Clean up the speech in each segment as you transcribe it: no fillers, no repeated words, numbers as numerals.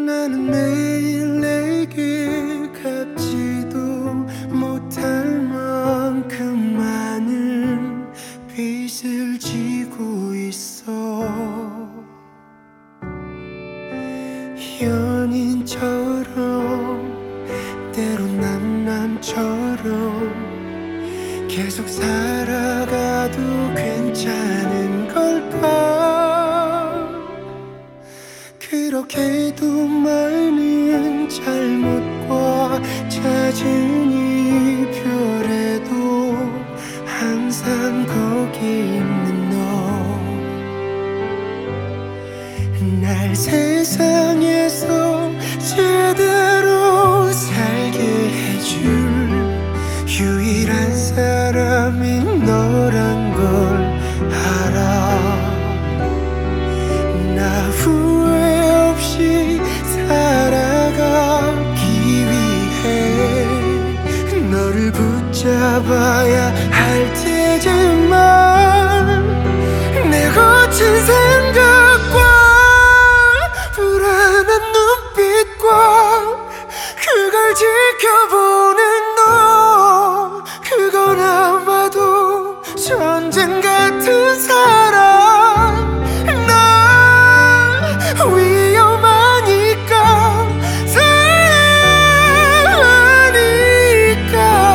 나는 매일 내게 갚지도 못할 만큼 많은 빚을 지고 있어. 연인처럼 때론 남처럼 계속 살아가도 괜찮은 걸까? 그렇게도 많은 잘못과 잦은 이별에도 항상 거기 있는 너, 날 세상에서 제대로 살게 해줄 유일한 사람이 너란 걸 알아. 나 후회 없이 살아가기 위해 너를 붙잡아야 할 테지만 내 거친 생각과 불안한 눈빛과 그걸 지켜보는 너, 그건 아마도 전쟁 같은 사랑. 나 위험하니까 사랑하니까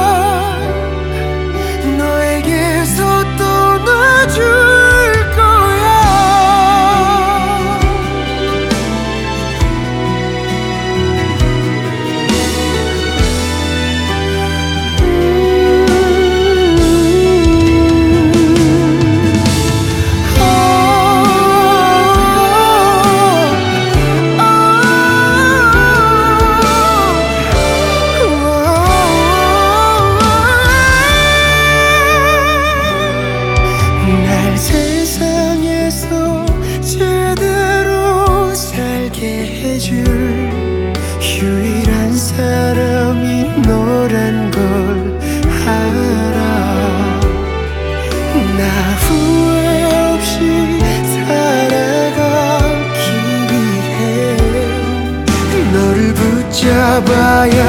너에게서 떠나줄 거야. 날 세상에서 제대로 살게 해줄 유일한 사람이 너란 걸 알아. 나 후회 없이 살아가기 위해 너를 붙잡아야